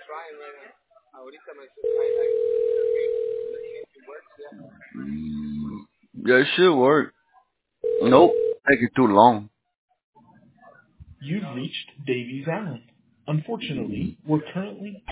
Yeah, it should work. Nope. Taking too long. You've reached Davies Island. Unfortunately, we're currently